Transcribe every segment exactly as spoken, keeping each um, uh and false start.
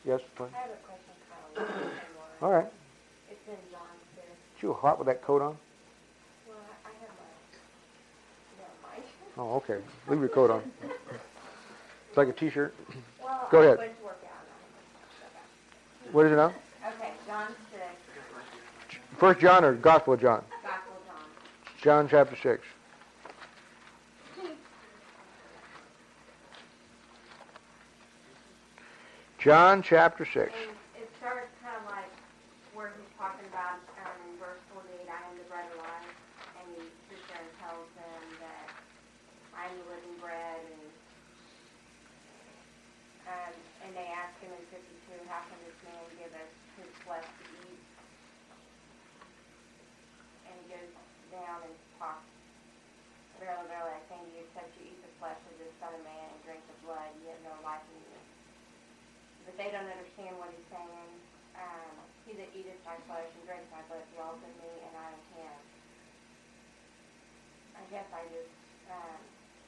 Yes, fine. I have a question, Kyle. All right. It's in John six. You hot with that coat on? Well, I have my, never mind. Oh, okay. Leave your coat on. It's like a t-shirt. Well, Go I ahead. went to work out. What is it now? Okay, John six, First John or Gospel of John? Gospel of John. John chapter six. John chapter six. And it starts kind of like where he's talking about um, in verse forty-eight, I am the bread of life, and he sits there and tells them that I am the living bread, and um, and they ask him in fifty-two, how can this man give us his flesh to eat? And he goes down and talks, verily, verily, I say to you, except you eat the flesh of this Son of Man and drink the blood, you have no life in you. But they don't understand what he's saying. Um, he that eateth my flesh and drinks my blood dwells in me, and I in him. I guess I just, um,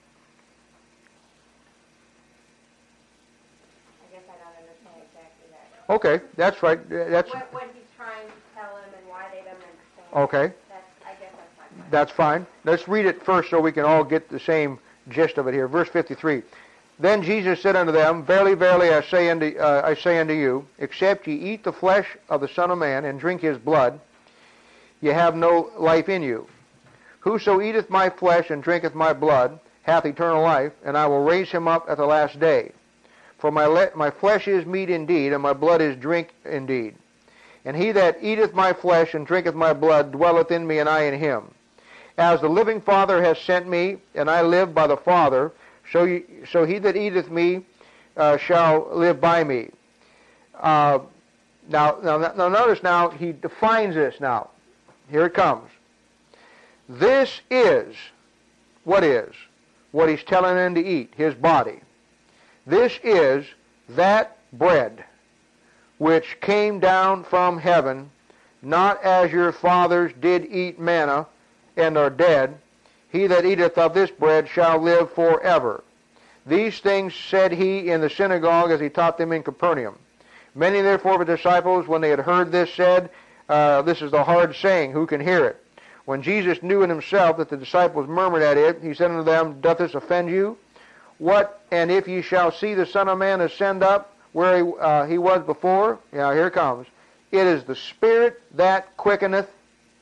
I guess I don't understand exactly that. Okay, that's right. That's What, what he's trying to tell them and why they don't understand. okay. That's, I guess that's my question. That's fine. Let's read it first so we can all get the same gist of it here. Verse fifty-three. Then Jesus said unto them, Verily, verily, I say unto, uh, I say unto you, except ye eat the flesh of the Son of Man and drink his blood, ye have no life in you. Whoso eateth my flesh and drinketh my blood hath eternal life, and I will raise him up at the last day. For my, le- my flesh is meat indeed, and my blood is drink indeed. And he that eateth my flesh and drinketh my blood dwelleth in me, and I in him. As the living Father has sent me, and I live by the Father, So, you, so he that eateth me uh, shall live by me. Uh, now, now, now, notice now, he defines this now. Here it comes. This is, what is? What he's telling them to eat, his body. This is that bread which came down from heaven, not as your fathers did eat manna and are dead. He that eateth of this bread shall live forever. These things said he in the synagogue as he taught them in Capernaum. Many therefore of the disciples, when they had heard this, said, uh, This is the hard saying, who can hear it? When Jesus knew in himself that the disciples murmured at it, he said unto them, Doth this offend you? What, and if ye shall see the Son of Man ascend up where he, uh, he was before? Now here it comes. It is the Spirit that quickeneth.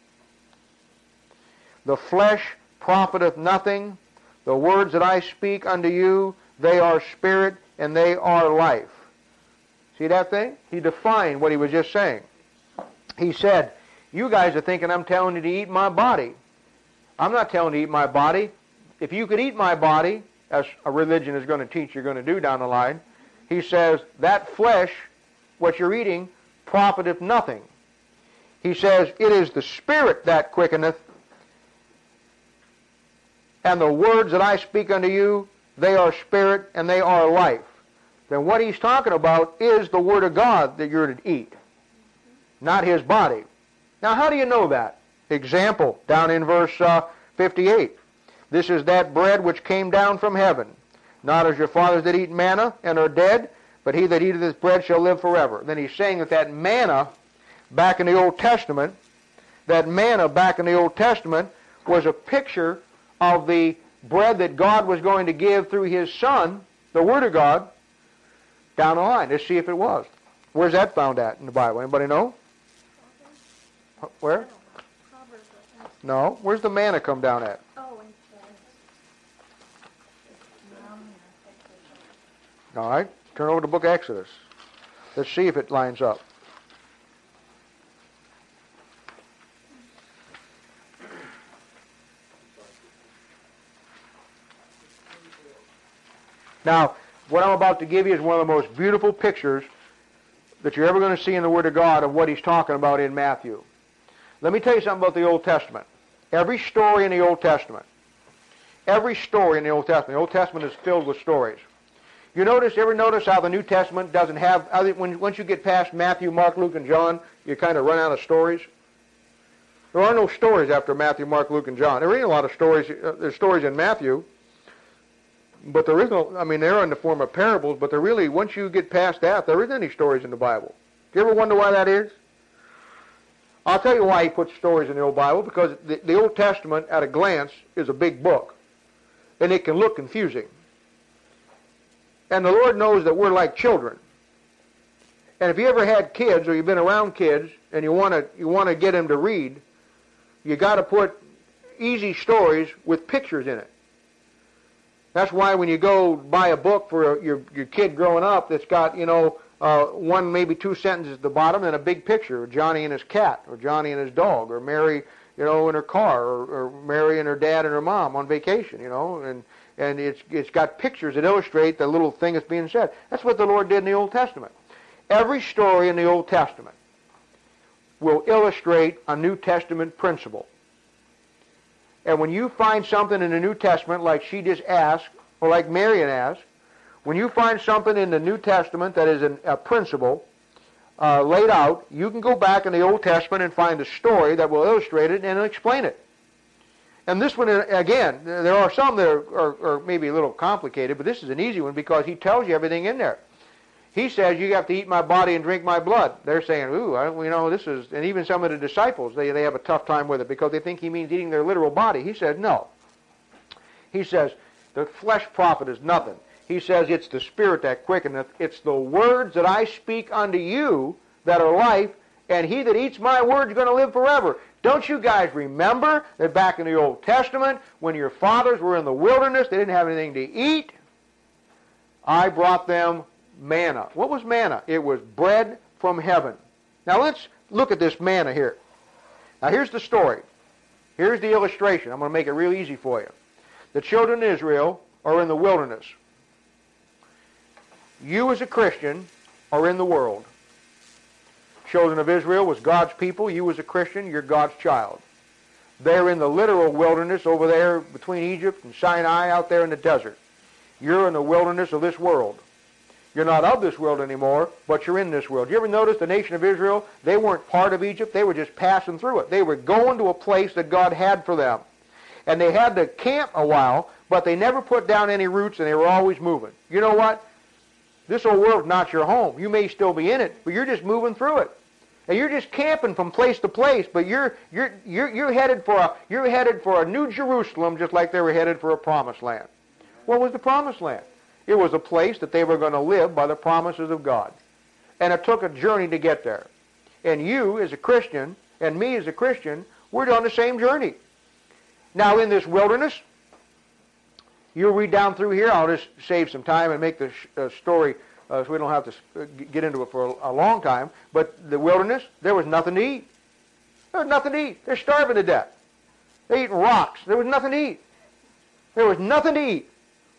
The flesh profiteth nothing. The words that I speak unto you, they are spirit and they are life. See that thing? He defined what he was just saying. He said, you guys are thinking I'm telling you to eat my body. I'm not telling you to eat my body. If you could eat my body, as a religion is going to teach you're going to do down the line, he says, that flesh, what you're eating, profiteth nothing. He says, it is the Spirit that quickeneth, and the words that I speak unto you, they are spirit and they are life. Then what he's talking about is the Word of God that you're to eat, not his body. Now how do you know that? Example, down in verse uh, fifty-eight. This is that bread which came down from heaven, not as your fathers that eat manna and are dead, but he that eateth this bread shall live forever. Then he's saying that that manna back in the Old Testament, that manna back in the Old Testament was a picture of the bread that God was going to give through his Son, the Word of God, down the line. Let's see if it was. Where's that found at in the Bible? Anybody know? Where? No. Where's the manna come down at? All right. Turn over to the book of Exodus. Let's see if it lines up. Now, what I'm about to give you is one of the most beautiful pictures that you're ever going to see in the Word of God of what he's talking about in Matthew. Let me tell you something about the Old Testament. Every story in the Old Testament, every story in the Old Testament, the Old Testament is filled with stories. You notice, ever notice how the New Testament doesn't have, when, once you get past Matthew, Mark, Luke, and John, you kind of run out of stories? There are no stories after Matthew, Mark, Luke, and John. There ain't a lot of stories. Uh, there's stories in Matthew. But there is no, I mean, they're in the form of parables, but they're really, once you get past that, there isn't any stories in the Bible. Do you ever wonder why that is? I'll tell you why he puts stories in the Old Bible, because the, the Old Testament, at a glance, is a big book, and it can look confusing. And the Lord knows that we're like children. And if you ever had kids, or you've been around kids, and you want to you want to get them to read, you got to put easy stories with pictures in it. That's why when you go buy a book for your your kid growing up that's got, you know, uh, one, maybe two sentences at the bottom and a big picture of Johnny and his cat, or Johnny and his dog, or Mary, you know, in her car, or, or Mary and her dad and her mom on vacation, you know, and and it's it's got pictures that illustrate the little thing that's being said. That's what the Lord did in the Old Testament. Every story in the Old Testament will illustrate a New Testament principle. And when you find something in the New Testament, like she just asked, or like Marion asked, when you find something in the New Testament that is an, a principle uh, laid out, you can go back in the Old Testament and find a story that will illustrate it and explain it. And this one, again, there are some that are, are, are maybe a little complicated, but this is an easy one because he tells you everything in there. He says, you have to eat my body and drink my blood. They're saying, ooh, I, you know, this is, and even some of the disciples, they, they have a tough time with it because they think he means eating their literal body. He says, no. He says, the flesh profiteth nothing. He says, it's the spirit that quickeneth. It's the words that I speak unto you that are life, and he that eats my words is going to live forever. Don't you guys remember that back in the Old Testament, when your fathers were in the wilderness, they didn't have anything to eat? I brought them manna. What was manna? It was bread from heaven. Now let's look at this manna here. Now here's the story. Here's the illustration. I'm going to make it real easy for you. The children of Israel are in the wilderness. You as a Christian are in the world. Children of Israel was God's people. You as a Christian, you're God's child. They're in the literal wilderness over there between Egypt and Sinai out there in the desert. You're in the wilderness of this world. You're not of this world anymore, but you're in this world. You ever notice the nation of Israel? They weren't part of Egypt. They were just passing through it. They were going to a place that God had for them. And they had to camp a while, but they never put down any roots, and they were always moving. You know what? This old world's not your home. You may still be in it, but you're just moving through it. And you're just camping from place to place, but you're you're you're you're headed for a you're headed for a new Jerusalem, just like they were headed for a promised land. What was the promised land? It was a place that they were going to live by the promises of God. And it took a journey to get there. And you as a Christian, and me as a Christian, we're on the same journey. Now in this wilderness, you'll read down through here. I'll just save some time and make the uh, story uh, so we don't have to get into it for a, a long time. But the wilderness, there was nothing to eat. There was nothing to eat. They're starving to death. They're eating rocks. There was nothing to eat. There was nothing to eat.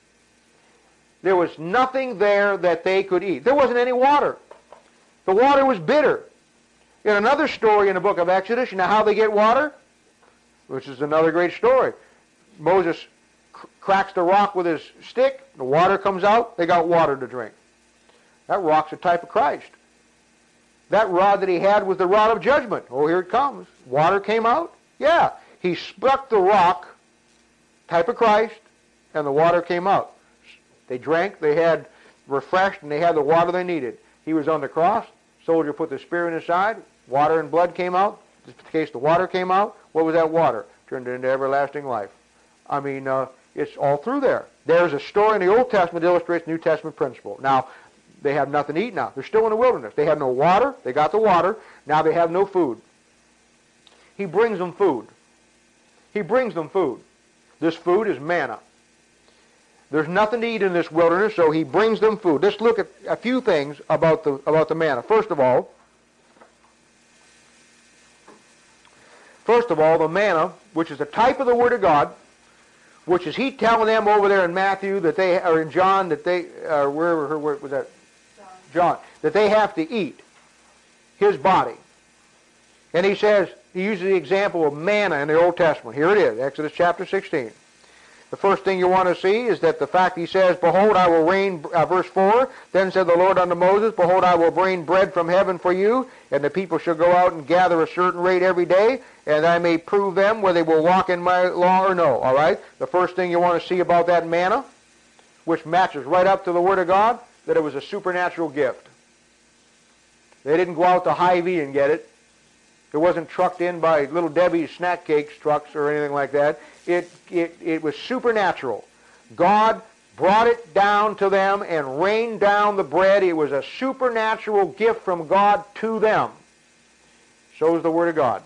There was nothing there that they could eat. There wasn't any water. The water was bitter. In another story in the book of Exodus, you know how they get water? Which is another great story. Moses cr- cracks the rock with his stick. The water comes out. They got water to drink. That rock's a type of Christ. That rod that he had was the rod of judgment. Oh, here it comes. Water came out? Yeah. He struck the rock, type of Christ, and the water came out. They drank, they had refreshed, and they had the water they needed. He was on the cross. Soldier put the spear in his side. Water and blood came out. In this case, the water came out. What was that water? Turned it into everlasting life. I mean, uh, it's all through there. There's a story in the Old Testament that illustrates the New Testament principle. Now, they have nothing to eat now. They're still in the wilderness. They have no water. They got the water. Now they have no food. He brings them food. He brings them food. This food is manna. There's nothing to eat in this wilderness, so he brings them food. Let's look at a few things about the about the manna. First of all, first of all, the manna, which is a type of the Word of God, which is he telling them over there in Matthew that they, or in John that they, uh, where, where was that? John. John, that they have to eat his body. And he says, he uses the example of manna in the Old Testament. Here it is, Exodus chapter sixteen. The first thing you want to see is that the fact he says, behold, I will rain, uh, verse four, then said the Lord unto Moses, behold, I will rain bread from heaven for you, and the people shall go out and gather a certain rate every day, and I may prove them whether they will walk in my law or no. All right? The first thing you want to see about that manna, which matches right up to the Word of God, that it was a supernatural gift. They didn't go out to Hy-Vee and get it. It wasn't trucked in by Little Debbie's snack cakes trucks or anything like that. It, it, it was supernatural. God brought it down to them and rained down the bread. It was a supernatural gift from God to them. So is the Word of God.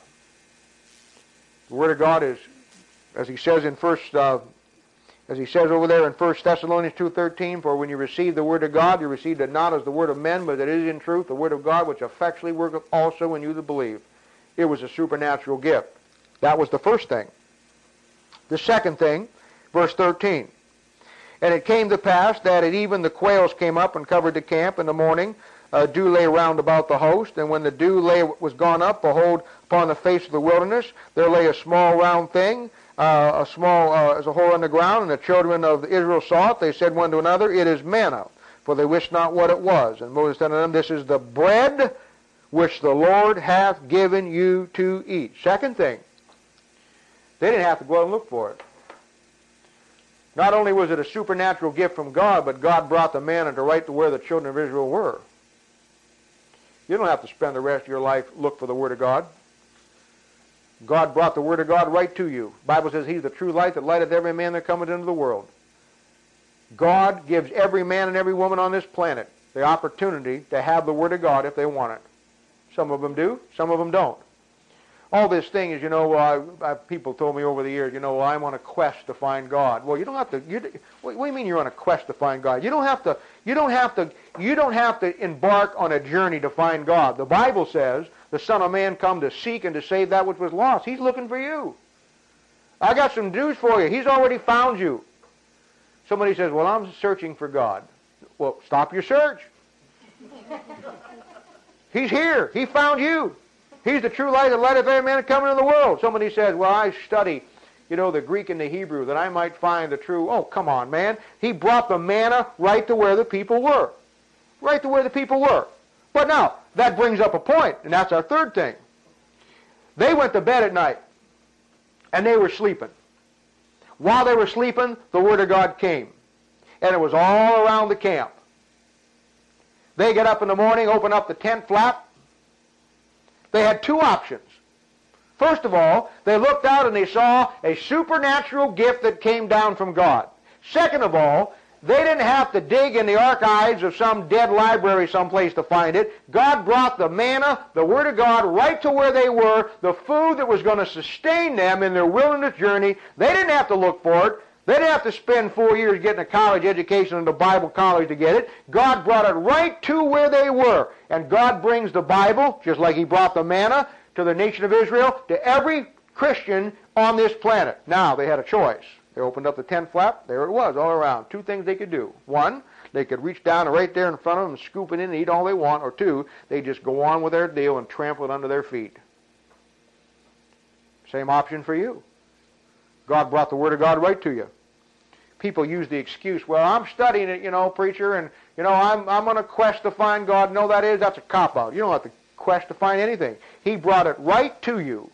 The Word of God is, as he says in first, uh, as he says over there in First Thessalonians two thirteen, for when you received the Word of God, you received it not as the word of men, but it is in truth the Word of God, which effectually worketh also in you that believe. It was a supernatural gift. That was the first thing. The second thing, verse thirteen. And it came to pass that at even the quails came up and covered the camp in the morning. Uh, dew lay round about the host, and when the dew lay was gone up, behold, upon the face of the wilderness there lay a small round thing, uh, a small uh, as a hole in the ground. And the children of Israel saw it. They said one to another, it is manna, for they wist not what it was. And Moses said unto them, this is the bread which the Lord hath given you to eat. Second thing, they didn't have to go out and look for it. Not only was it a supernatural gift from God, but God brought the manna to right to where the children of Israel were. You don't have to spend the rest of your life look for the Word of God. God brought the Word of God right to you. The Bible says he's the true light that lighteth every man that cometh into the world. God gives every man and every woman on this planet the opportunity to have the Word of God if they want it. Some of them do, some of them don't. All this thing is, you know, uh, uh, people told me over the years, you know, well, I'm on a quest to find God. Well, you don't have to. You, what, what do you mean you're on a quest to find God? You don't have to. You don't have to. You don't have to embark on a journey to find God. The Bible says the Son of Man come to seek and to save that which was lost. He's looking for you. I got some news for you. He's already found you. Somebody says, well, I'm searching for God. Well, stop your search. He's here. He found you. He's the true light that lighteth every man that cometh into the world. Somebody says, well, I study, you know, the Greek and the Hebrew, that I might find the true. Oh, come on, man. He brought the manna right to where the people were. Right to where the people were. But now, that brings up a point, and that's our third thing. They went to bed at night, and they were sleeping. While they were sleeping, the Word of God came. And it was all around the camp. They get up in the morning, open up the tent flap. They had two options. First of all, they looked out and they saw a supernatural gift that came down from God. Second of all, they didn't have to dig in the archives of some dead library someplace to find it. God brought the manna, the Word of God, right to where they were, the food that was going to sustain them in their wilderness journey. They didn't have to look for it. They didn't have to spend four years getting a college education in the Bible college to get it. God brought it right to where they were. And God brings the Bible, just like He brought the manna to the nation of Israel, to every Christian on this planet. Now, they had a choice. They opened up the tent flap. There it was, all around. Two things they could do. One, they could reach down and right there in front of them and scoop it in and eat all they want. Or two, they just go on with their deal and trample it under their feet. Same option for you. God brought the Word of God right to you. People use the excuse, well, I'm studying it, you know, preacher, and, you know, I'm, I'm on a quest to find God. No, that is, that's a cop-out. You don't have to quest to find anything. He brought it right to you.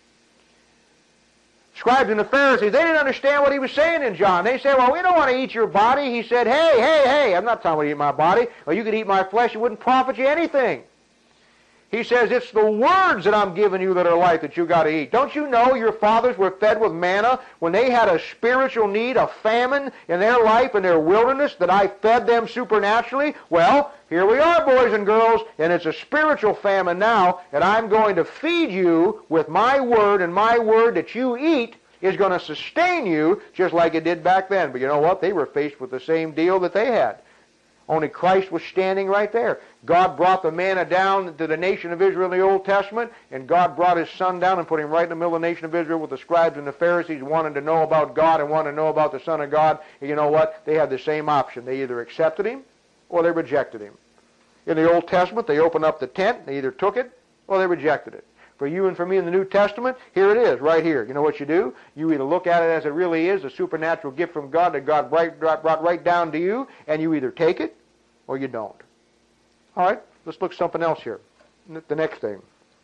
Scribes and the Pharisees, they didn't understand what He was saying in John. They said, well, we don't want to eat your body. He said, hey, hey, hey, I'm not telling you to eat my body. Well, you could eat my flesh. It wouldn't profit you anything. He says, it's the words that I'm giving you that are life that you got to eat. Don't you know your fathers were fed with manna when they had a spiritual need, a famine in their life, in their wilderness, that I fed them supernaturally? Well, here we are, boys and girls, and it's a spiritual famine now, and I'm going to feed you with my word, and my word that you eat is going to sustain you just like it did back then. But you know what? They were faced with the same deal that they had. Only Christ was standing right there. God brought the manna down to the nation of Israel in the Old Testament, and God brought His Son down and put Him right in the middle of the nation of Israel with the scribes and the Pharisees wanting to know about God and wanting to know about the Son of God. And you know what? They had the same option. They either accepted Him or they rejected Him. In the Old Testament, they opened up the tent. They either took it or they rejected it. For you and for me in the New Testament, here it is, right here. You know what you do? You either look at it as it really is, a supernatural gift from God that God brought right down to you, and you either take it or you don't. All right, let's look at something else here. The next thing.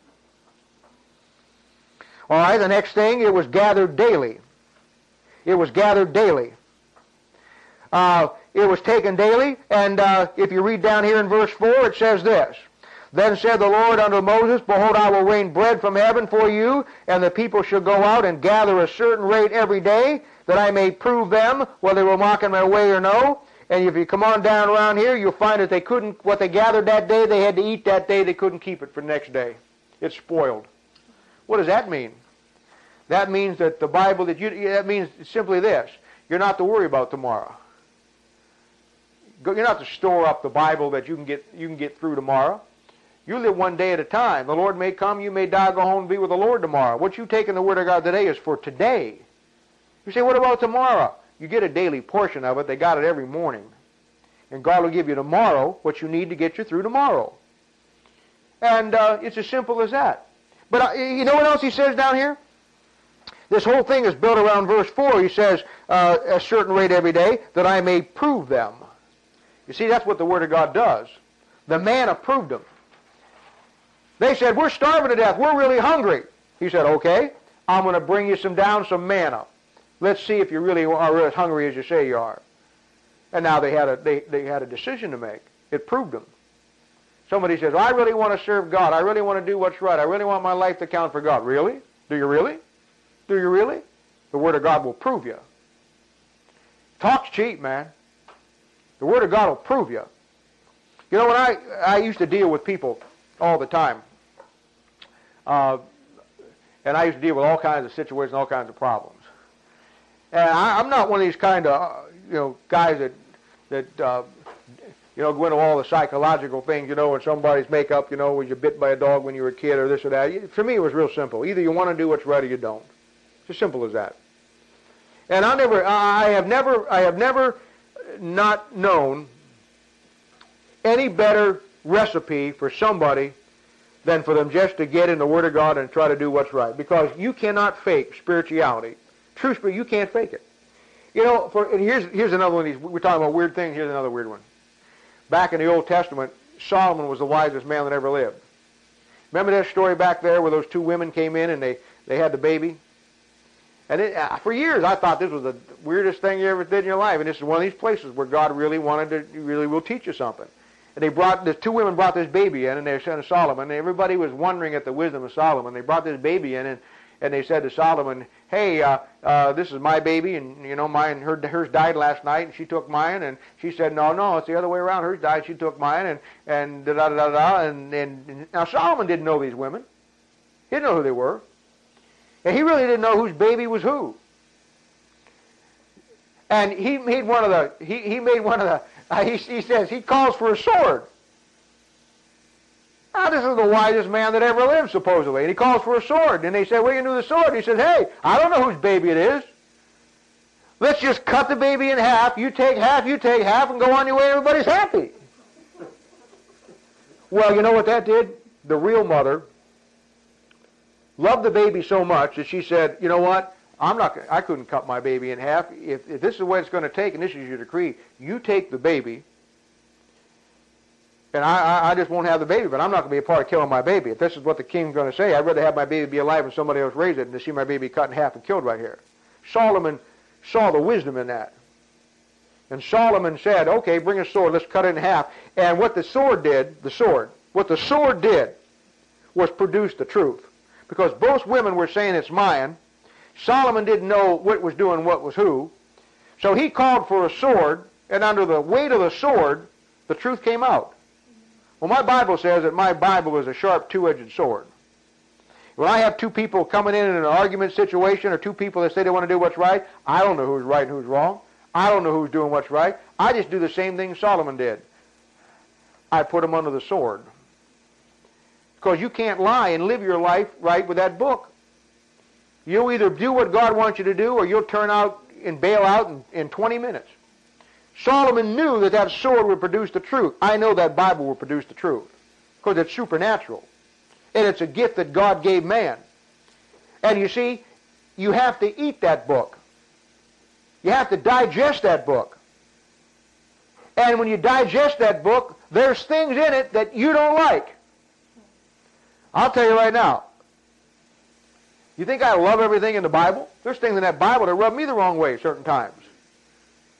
All right, the next thing, it was gathered daily. It was gathered daily. Uh, it was taken daily, and uh, if you read down here in verse four, it says this. Then said the Lord unto Moses, Behold, I will rain bread from heaven for you, and the people shall go out and gather a certain rate every day, that I may prove them whether they will walk in my way or no. And if you come on down around here, you'll find that they couldn't, what they gathered that day, they had to eat that day, they couldn't keep it for the next day. It's spoiled. What does that mean? That means that the Bible, that you, that means simply this. You're not to worry about tomorrow. You're not to store up the Bible that you can get, you can get through tomorrow. You live one day at a time. The Lord may come, you may die, go home and be with the Lord tomorrow. What you take in the Word of God today is for today. You say, what about tomorrow? You get a daily portion of it. They got it every morning. And God will give you tomorrow what you need to get you through tomorrow. And uh, it's as simple as that. But uh, you know what else he says down here? This whole thing is built around verse four. He says, uh, a certain rate every day, that I may prove them. You see, that's what the Word of God does. The manna proved them. They said, we're starving to death. We're really hungry. He said, okay, I'm going to bring you some down, some manna. Let's see if you really are as hungry as you say you are. And now they had a, they, they had a decision to make. It proved them. Somebody says, well, I really want to serve God. I really want to do what's right. I really want my life to count for God. Really? Do you really? Do you really? The Word of God will prove you. Talk's cheap, man. The Word of God will prove you. You know, when I, I used to deal with people all the time, uh, and I used to deal with all kinds of situations, all kinds of problems. And I, I'm not one of these kind of, uh, you know, guys that, that uh, you know, go into all the psychological things, you know, when somebody's makeup, you know, was you bit by a dog when you were a kid or this or that. For me, it was real simple. Either you want to do what's right or you don't. It's as simple as that. And I never, I have never, I have never not known any better recipe for somebody than for them just to get in the Word of God and try to do what's right. Because you cannot fake spirituality. True spirit, you can't fake it. You know, for, and here's, here's another one of these, we're talking about weird things, here's another weird one. Back in the Old Testament, Solomon was the wisest man that ever lived. Remember that story back there where those two women came in and they, they had the baby? And it, uh, for years I thought this was the weirdest thing you ever did in your life. And this is one of these places where God really wanted to, really will teach you something. And they brought, the two women brought this baby in, and they said to Solomon, and everybody was wondering at the wisdom of Solomon. They brought this baby in, and, and they said to Solomon, hey, uh, uh, this is my baby, and, you know, mine, her, hers died last night, and she took mine, and she said, no, no, it's the other way around. Hers died, she took mine, and, and da-da-da-da-da, and, and, and now Solomon didn't know these women. He didn't know who they were. And he really didn't know whose baby was who. And he made one of the, he, he made one of the, Uh, he, he says he calls for a sword. Now, this is the wisest man that ever lived, supposedly. And he calls for a sword. And they say, what are you going to do with the sword? And he says, hey, I don't know whose baby it is. Let's just cut the baby in half. You take half, you take half, and go on your way. Everybody's happy. Well, you know what that did? The real mother loved the baby so much that she said, you know what? I'm not. I couldn't cut my baby in half. If, if this is the way it's going to take, and this is your decree, you take the baby, and I, I, I just won't have the baby. But I'm not going to be a part of killing my baby. If this is what the king's going to say, I'd rather have my baby be alive and somebody else raise it than to see my baby cut in half and killed right here. Solomon saw the wisdom in that, and Solomon said, "Okay, bring a sword. Let's cut it in half." And what the sword did, the sword, what the sword did, was produce the truth, because both women were saying it's mine. Solomon didn't know what was doing what was who, so he called for a sword, and under the weight of the sword, the truth came out. Well, my Bible says that my Bible is a sharp two-edged sword. When I have two people coming in in an argument situation, or two people that say they want to do what's right, I don't know who's right and who's wrong. I don't know who's doing what's right. I just do the same thing Solomon did. I put them under the sword. Because you can't lie and live your life right with that book. You'll either do what God wants you to do, or you'll turn out and bail out in, in twenty minutes. Solomon knew that that sword would produce the truth. I know that Bible will produce the truth, because it's supernatural. And it's a gift that God gave man. And you see, you have to eat that book. You have to digest that book. And when you digest that book, there's things in it that you don't like. I'll tell you right now, you think I love everything in the Bible? There's things in that Bible that rub me the wrong way certain times.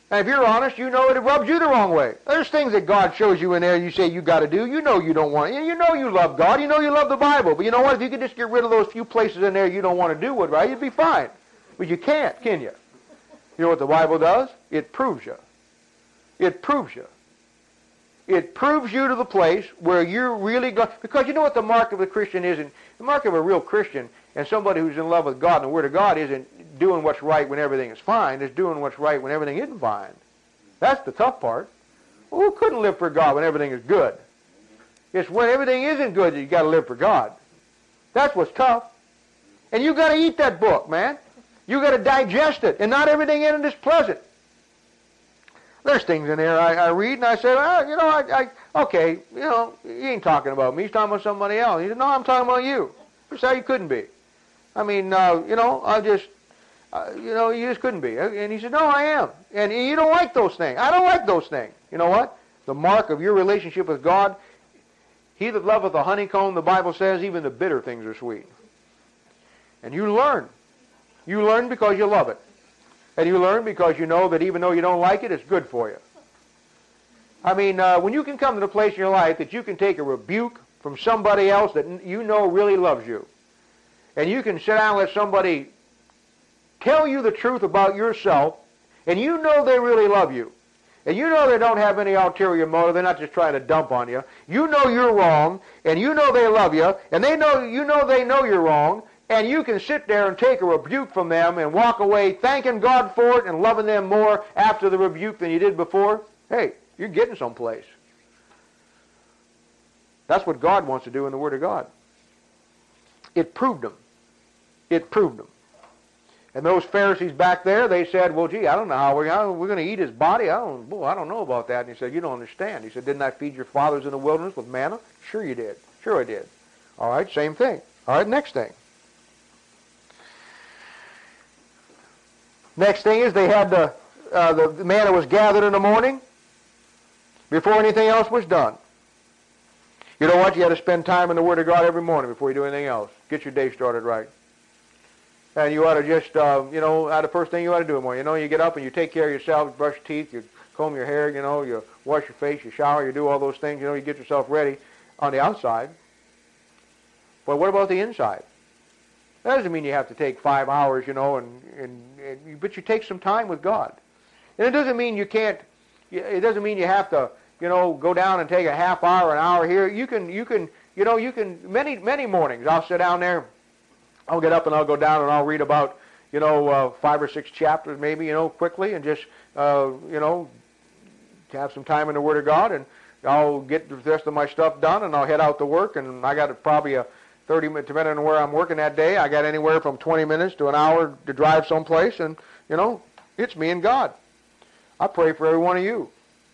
And if you're honest, you know it rubs you the wrong way. There's things that God shows you in there you say you got to do. You know you don't want it. You know you love God. You know you love the Bible. But you know what? If you could just get rid of those few places in there you don't want to do it right, you'd be fine. But you can't, can you? You know what the Bible does? It proves you. It proves you. It proves you to the place where you're really going. Because you know what the mark of a Christian isn't? The mark of a real Christian and somebody who's in love with God and the Word of God isn't doing what's right when everything is fine. It's doing what's right when everything isn't fine. That's the tough part. Well, who couldn't live for God when everything is good? It's when everything isn't good that you got to live for God. That's what's tough. And you got to eat that book, man. You got to digest it, and not everything in it is pleasant. There's things in there I, I read, and I say, well, you know, I, I, okay, you know, he ain't talking about me. He's talking about somebody else. He said, no, I'm talking about you. That's how you couldn't be. I mean, uh, you know, I just, uh, you know, you just couldn't be. And he said, no, I am. And you don't like those things. I don't like those things. You know what? The mark of your relationship with God, he that loveth the honeycomb, the Bible says, even the bitter things are sweet. And you learn. You learn because you love it. And you learn because you know that even though you don't like it, it's good for you. I mean, uh, when you can come to the place in your life that you can take a rebuke from somebody else that you know really loves you, and you can sit down and let somebody tell you the truth about yourself, and you know they really love you, and you know they don't have any ulterior motive, they're not just trying to dump on you, you know you're wrong, and you know they love you, and they know you know they know you're wrong, and you can sit there and take a rebuke from them and walk away thanking God for it and loving them more after the rebuke than you did before, hey, you're getting someplace. That's what God wants to do in the Word of God. It proved them. It proved them. And those Pharisees back there, they said, well, gee, I don't know how we're, how we're going to eat his body. I don't, boy, I don't know about that. And he said, you don't understand. He said, didn't I feed your fathers in the wilderness with manna? Sure you did. Sure I did. All right, same thing. All right, next thing. Next thing is they had the, uh, the manna was gathered in the morning before anything else was done. You know what? You got to spend time in the Word of God every morning before you do anything else. Get your day started right. And you ought to just, uh, you know, uh, the first thing you ought to do in the morning. You know, you get up and you take care of yourself, you brush your teeth, you comb your hair, you know, you wash your face, you shower, you do all those things. You know, you get yourself ready on the outside. But what about the inside? That doesn't mean you have to take five hours, you know, and, and, and but you take some time with God. And it doesn't mean you can't, it doesn't mean you have to, you know, go down and take a half hour, an hour here. You can, you can, you know, you can, many, many mornings I'll sit down there, I'll get up and I'll go down and I'll read about, you know, uh, five or six chapters maybe, you know, quickly and just, uh, you know, have some time in the Word of God, and I'll get the rest of my stuff done and I'll head out to work, and I got probably a thirty minutes, depending on where I'm working that day, I got anywhere from twenty minutes to an hour to drive someplace, and, you know, it's me and God. I pray for every one of you.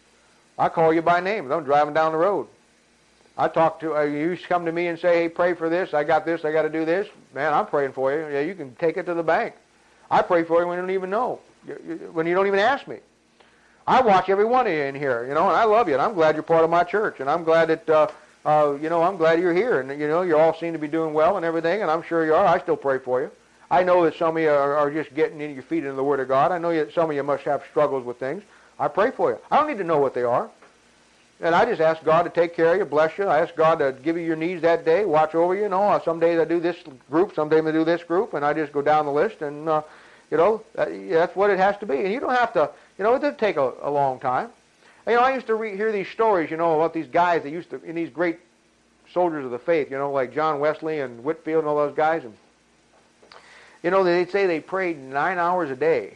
I call you by name as I'm driving down the road. I talk to, uh, you come to me and say, hey, pray for this, I got this, I got to do this. Man, I'm praying for you. Yeah, you can take it to the bank. I pray for you when you don't even know, when you don't even ask me. I watch every one of you in here, you know, and I love you, and I'm glad you're part of my church, and I'm glad that, uh, Uh, you know, I'm glad you're here, and, you know, you all seem to be doing well and everything, and I'm sure you are. I still pray for you. I know that some of you are, are just getting in your feet into the Word of God. I know that some of you must have struggles with things. I pray for you. I don't need to know what they are. And I just ask God to take care of you, bless you. I ask God to give you your needs that day, watch over you. You know, some days I do this group, some days I do this group, and I just go down the list, and, uh, you know, that, that's what it has to be. And you don't have to, you know, it doesn't take a, a long time. You know, I used to re- hear these stories, you know, about these guys that used to, in these great soldiers of the faith, you know, like John Wesley and Whitfield and all those guys. And, you know, they'd say they prayed nine hours a day.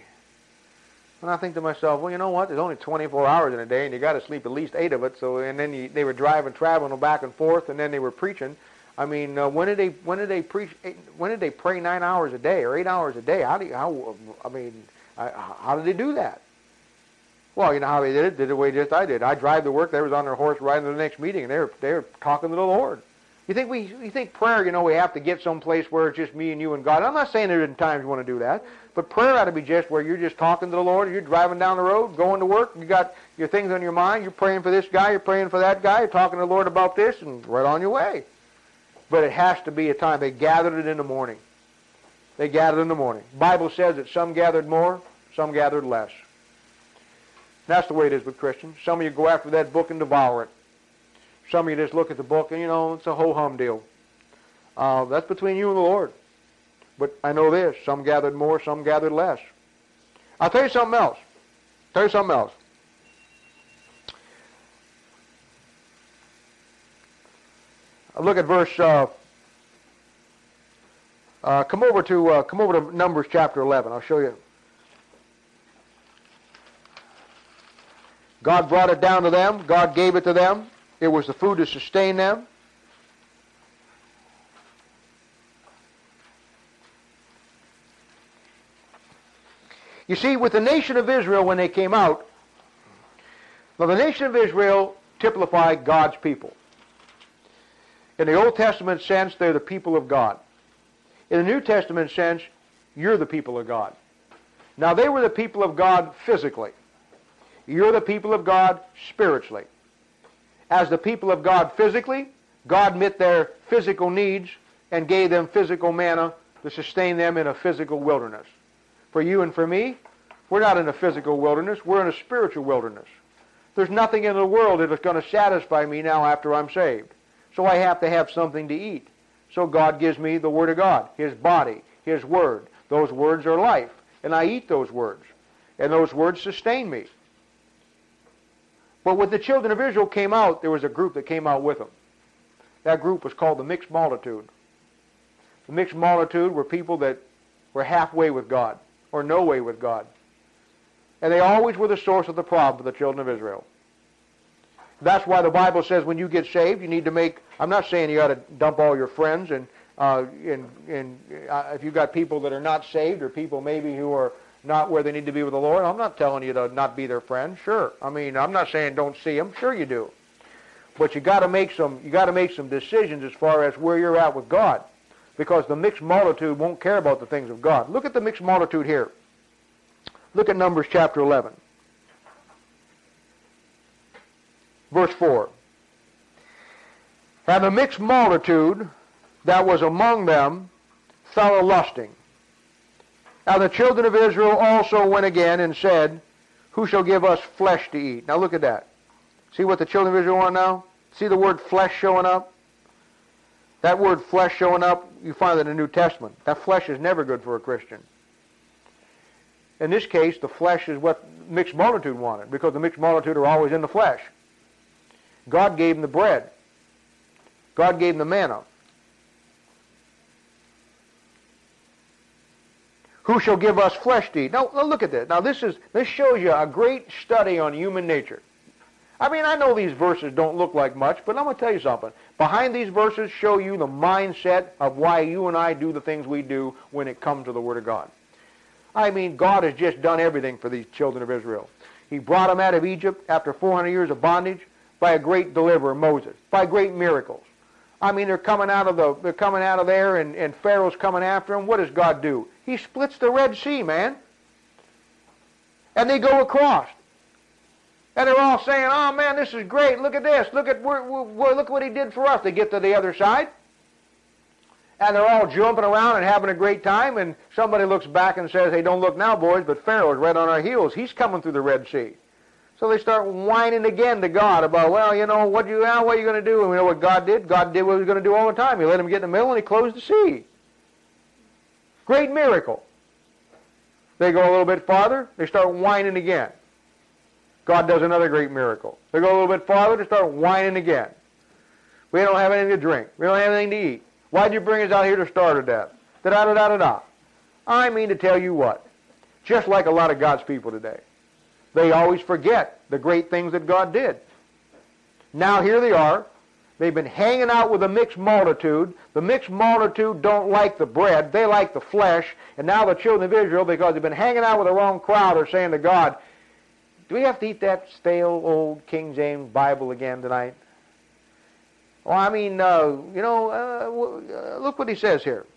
And I think to myself, well, you know what? There's only twenty-four hours in a day, and you got to sleep at least eight of it. So, and then you, they were driving, traveling back and forth, and then they were preaching. I mean, uh, when did they when did they preach? When did they pray nine hours a day or eight hours a day? How do you, how? I mean, I, how did they do that? Well, you know how they did it? Did it the way just I did. I drive to work. They was on their horse riding to the next meeting, and they were they were talking to the Lord. You think we you think prayer? You know, we have to get someplace where it's just me and you and God. I'm not saying there isn't times you want to do that, but prayer ought to be just where you're just talking to the Lord. You're driving down the road, going to work. You got your things on your mind. You're praying for this guy. You're praying for that guy. You're talking to the Lord about this, and right on your way. But it has to be a time. They gathered it in the morning. They gathered in the morning. The Bible says that some gathered more, some gathered less. That's the way it is with Christians. Some of you go after that book and devour it. Some of you just look at the book and, you know, it's a ho-hum deal. Uh, that's between you and the Lord. But I know this, some gathered more, some gathered less. I'll tell you something else. Tell you something else. Look at verse. Uh, uh, come over to uh, come over to Numbers chapter eleven. I'll show you. God brought it down to them. God gave it to them. It was the food to sustain them. You see, with the nation of Israel, when they came out, now the nation of Israel typified God's people. In the Old Testament sense, they're the people of God. In the New Testament sense, you're the people of God. Now, they were the people of God physically. You're the people of God spiritually. As the people of God physically, God met their physical needs and gave them physical manna to sustain them in a physical wilderness. For you and for me, we're not in a physical wilderness, we're in a spiritual wilderness. There's nothing in the world that is going to satisfy me now after I'm saved. So I have to have something to eat. So God gives me the Word of God, His body, His Word. Those words are life, and I eat those words. And those words sustain me. But when the children of Israel came out, there was a group that came out with them. That group was called the mixed multitude. The mixed multitude were people that were halfway with God, or no way with God. And they always were the source of the problem for the children of Israel. That's why the Bible says when you get saved, you need to make, I'm not saying you ought to dump all your friends, and, uh, and, and uh, if you've got people that are not saved, or people maybe who are not where they need to be with the Lord, I'm not telling you to not be their friend, sure. I mean, I'm not saying don't see them, sure you do. But you got to make some, you got to make some decisions as far as where you're at with God. Because the mixed multitude won't care about the things of God. Look at the mixed multitude here. Look at Numbers chapter eleven. Verse four. And the mixed multitude that was among them fell a-lusting. Now the children of Israel also went again and said, who shall give us flesh to eat? Now look at that. See what the children of Israel want now? See the word flesh showing up? That word flesh showing up, you find it in the New Testament. That flesh is never good for a Christian. In this case, the flesh is what mixed multitude wanted, because the mixed multitude are always in the flesh. God gave them the bread. God gave them the manna. Who shall give us flesh to eat? Now, look at this. Now, this is this shows you a great study on human nature. I mean, I know these verses don't look like much, but I'm going to tell you something. Behind these verses show you the mindset of why you and I do the things we do when it comes to the Word of God. I mean, God has just done everything for these children of Israel. He brought them out of Egypt after four hundred years of bondage by a great deliverer, Moses, by great miracles. I mean, they're coming out of the they're coming out of there, and, and Pharaoh's coming after them. What does God do? He splits the Red Sea, man. And they go across. And they're all saying, oh, man, this is great. Look at this. Look at we're, we're, look what he did for us. They get to the other side. And they're all jumping around and having a great time. And somebody looks back and says, hey, don't look now, boys, but Pharaoh's right on our heels. He's coming through the Red Sea. So they start whining again to God about, well, you know, what, you, uh, what are you going to do? And we know what God did. God did what he was going to do all the time. He let him get in the middle and he closed the sea. Great miracle. They go a little bit farther. They start whining again. God does another great miracle. They go a little bit farther, they start whining again. We don't have anything to drink. We don't have anything to eat. Why'd you bring us out here to starve to death? Da-da-da-da-da-da. I mean to tell you what, just like a lot of God's people today, they always forget the great things that God did. Now here they are. They've been hanging out with a mixed multitude. The mixed multitude don't like the bread. They like the flesh. And now the children of Israel, because they've been hanging out with the wrong crowd, are saying to God, do we have to eat that stale old King James Bible again tonight? Well, I mean, uh, you know, uh, look what he says here.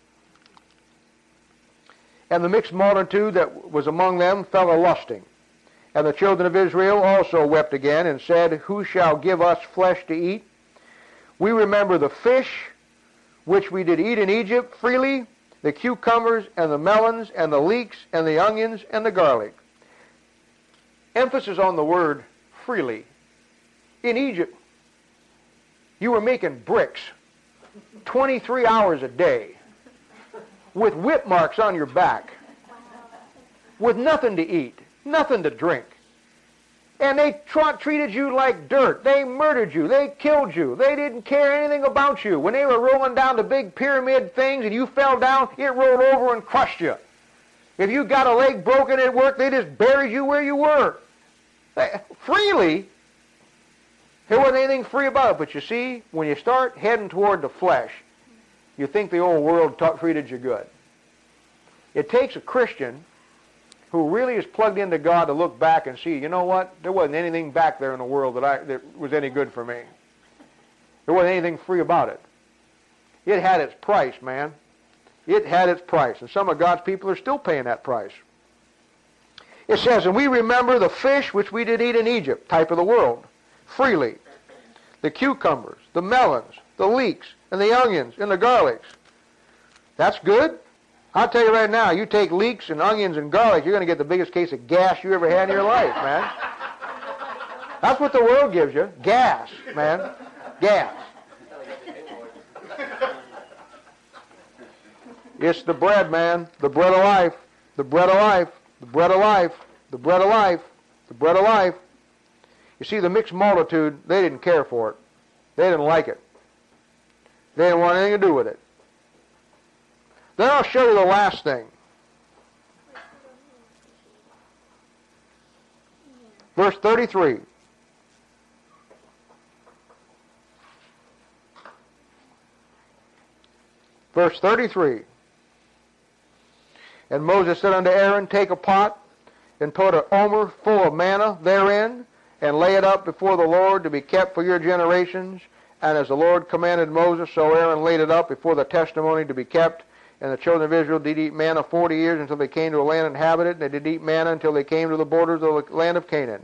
And the mixed multitude that was among them fell a-lusting. And the children of Israel also wept again and said, who shall give us flesh to eat? We remember the fish which we did eat in Egypt freely, the cucumbers and the melons and the leeks and the onions and the garlic. Emphasis on the word freely. In Egypt, you were making bricks twenty-three hours a day with whip marks on your back, with nothing to eat, nothing to drink. And they tra- treated you like dirt. They murdered you. They killed you. They didn't care anything about you. When they were rolling down the big pyramid things and you fell down, it rolled over and crushed you. If you got a leg broken at work, they just buried you where you were. They, freely. There wasn't anything free about it. But you see, when you start heading toward the flesh, you think the old world ta- treated you good. It takes a Christian who really is plugged into God to look back and see, you know what? There wasn't anything back there in the world that, I, that was any good for me. There wasn't anything free about it. It had its price, man. It had its price. And some of God's people are still paying that price. It says, and we remember the fish which we did eat in Egypt, type of the world, freely. The cucumbers, the melons, the leeks, and the onions, and the garlics. That's good. I'll tell you right now, you take leeks and onions and garlic, you're going to get the biggest case of gas you ever had in your life, man. That's what the world gives you. Gas, man. Gas. It's the bread, man. The bread of life. The bread of life. The bread of life. The bread of life. The bread of life. You see, the mixed multitude, they didn't care for it. They didn't like it. They didn't want anything to do with it. Then I'll show you the last thing. Verse thirty-three. Verse thirty-three. And Moses said unto Aaron, take a pot, and put an omer full of manna therein, and lay it up before the Lord to be kept for your generations. And as the Lord commanded Moses, so Aaron laid it up before the testimony to be kept. And the children of Israel did eat manna forty years until they came to a land inhabited, and they did eat manna until they came to the borders of the land of Canaan.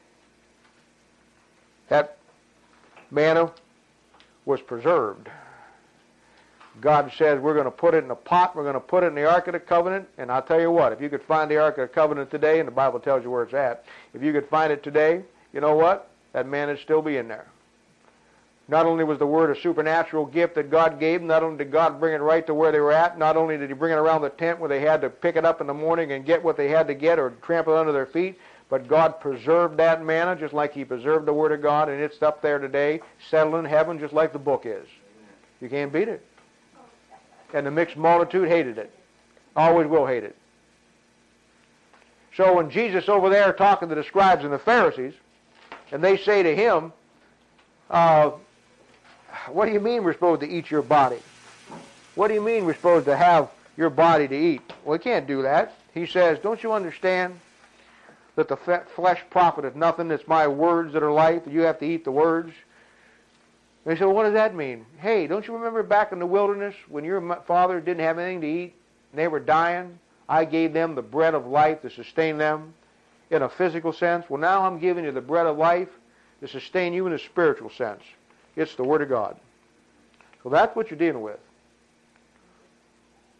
That manna was preserved. God says we're going to put it in a pot, we're going to put it in the Ark of the Covenant, and I'll tell you what, if you could find the Ark of the Covenant today, and the Bible tells you where it's at, if you could find it today, you know what? That manna would still be in there. Not only was the Word a supernatural gift that God gave them, not only did God bring it right to where they were at, not only did He bring it around the tent where they had to pick it up in the morning and get what they had to get or trample it under their feet, but God preserved that manna just like He preserved the Word of God, and it's up there today, settled in heaven just like the book is. You can't beat it. And the mixed multitude hated it. Always will hate it. So when Jesus over there talking to the scribes and the Pharisees, and they say to Him, uh, what do you mean we're supposed to eat your body? What do you mean we're supposed to have your body to eat? Well, we can't do that. He says, don't you understand that the flesh profiteth nothing? It's my words that are life, and you have to eat the words. And they said, well, what does that mean? Hey, don't you remember back in the wilderness when your father didn't have anything to eat and they were dying? I gave them the bread of life to sustain them in a physical sense. Well, now I'm giving you the bread of life to sustain you in a spiritual sense. It's the Word of God. So that's what you're dealing with.